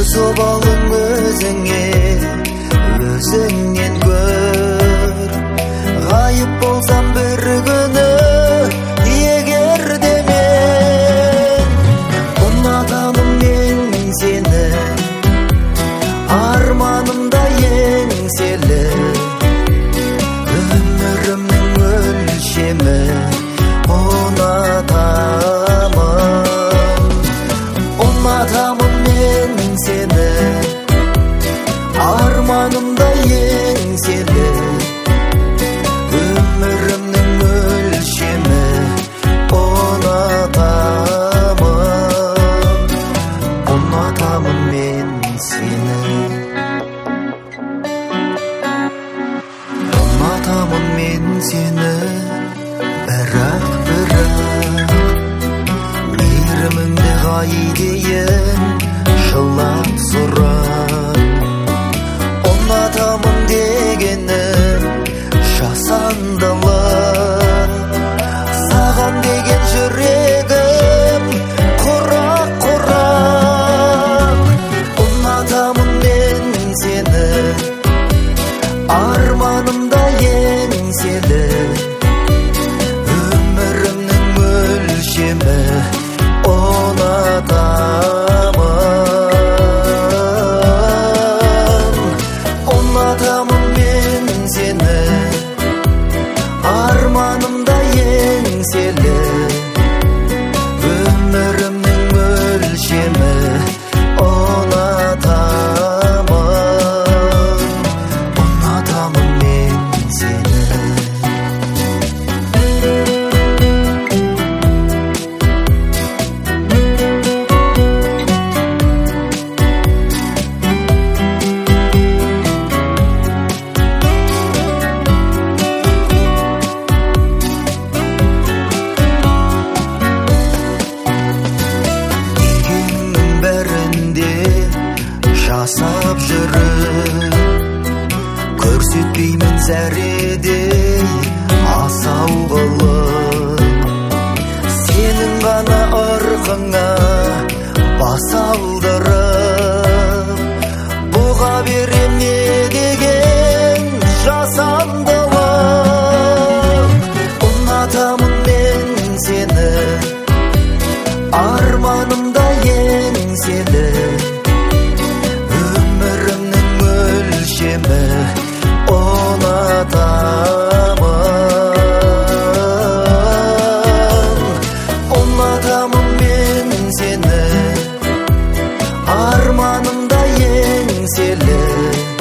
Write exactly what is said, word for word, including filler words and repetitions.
өз обалың өзіңе, өзіңнен көр. Ғайып болсам бір күні, егер де мен ұнатамын мен сені, арманымда еңселі, өмірімнің өлшемі ұнатамын. Ұнатамын мен сені, арманымда еңселі, өмірімнің өлшемі ұнатамын. Ұнатамын мен сені, ұнатамын мен сені, бірақ бірақ мейіріміңді ғайдейін жылап сұрап. Ұнатамын дегенім жасандылық, саған деген жүрегім құрақ-құрақ. Ұнатамын мен сені, арманымда еңселі, өмірімнің өлшемі ұнатамын. Ұнатамын мен сені, арманымда еңселі, өмірімнің өлшемі ұнатамын. Ұнатамын мен сені. Дегеннің бәрінде жасап жүріп, көрсетпеймін зәредей асау қылып. Сенің ғана ырқыңа бас алдырып, бұға берем не деген жасандылық. Ұнатамын мен сені, арманымда еңселі, өмірімнің өлшемі ұнатамын. Ұнатамын мен сені, арманымда еңселі,